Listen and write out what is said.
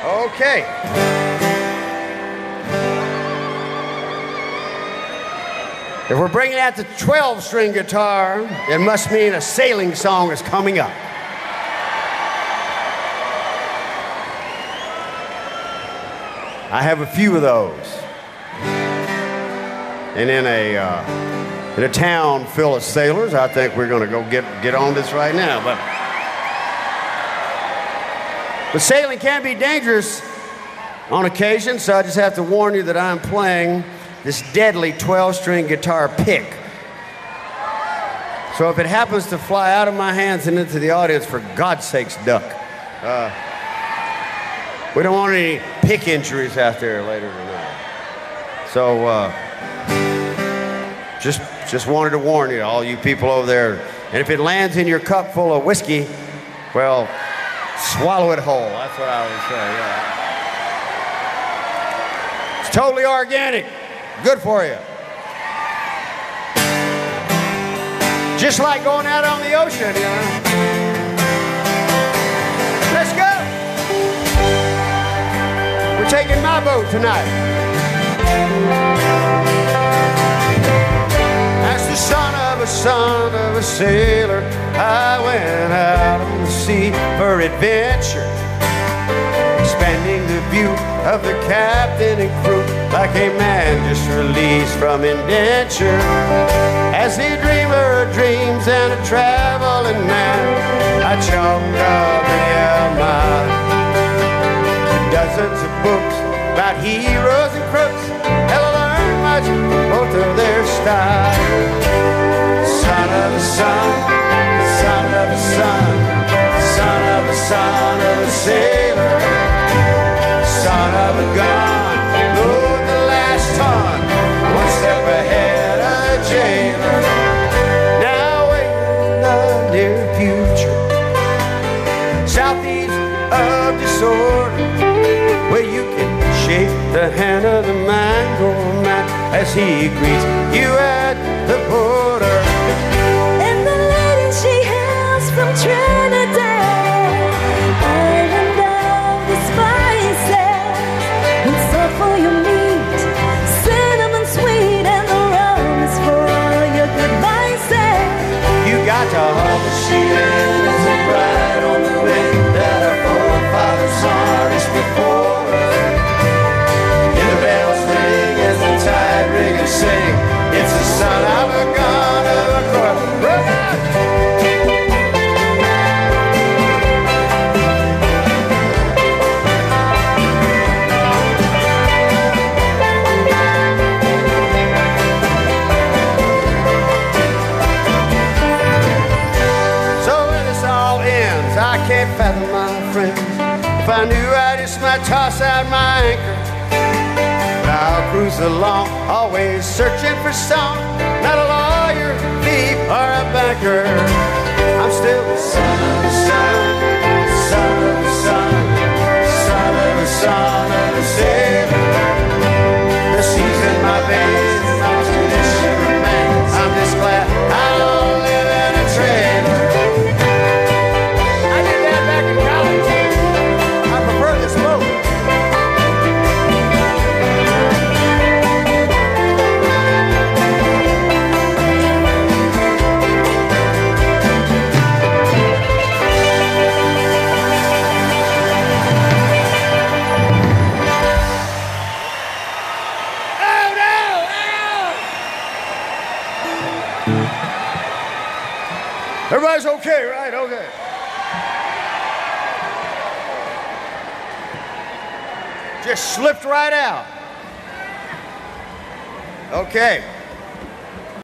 Okay. If we're bringing out the 12-string guitar, it must mean a sailing song is coming up. I have a few of those. And in a town full of sailors, I think we're going to go get on this right now. But sailing can be dangerous on occasion, so I just have to warn you that I'm playing this deadly 12-string guitar pick. So if it happens to fly out of my hands and into the audience, for God's sakes, duck. We don't want any pick injuries out there later tonight. So just wanted to warn you, all you people over there. And if it lands in your cup full of whiskey, well, swallow it whole. That's what I would say, yeah. It's totally organic. Good for you. Just like going out on the ocean, you know. Let's go. We're taking my boat tonight. As the son of a sailor, I went out on the sea for adventure, expanding the view of the captain and crew like a man just released from indenture. As a dreamer of dreams and a traveling man, I chalked up many miles, dozens of books about heroes and crooks. Hell, I learned much from both of their styles. Son of a son, son of a son, son of a son of a sailor, son of a gun, load the last ton, one step ahead of a jailer. Now in the near future, southeast of disorder, where you can shake the hand of the mango man as he greets you at the border. And the lady she hails from Trinidad, island of the spices, and salt for your meat, cinnamon sweet, and the rum is for all your good vices. You got to haul the sheet in as a bride on the way that our forefathers harnessed before us. And the bells ring as the tide riggers sing. It's the son of a gun of a corpse. So when this all ends, I can't fathom, my friends. If I knew, I just might toss out my anchor. I'll cruise along, always searching for some, not a lawyer, thief, or a banker. I'm still the son of a son, son of a son, son of a son of a sailor. The seas in my veins, my tradition remains. I'm just glad I don't live in a trailer. I did that back in college. I prefer this boat. Everybody's okay, right? Okay. Just slipped right out. Okay.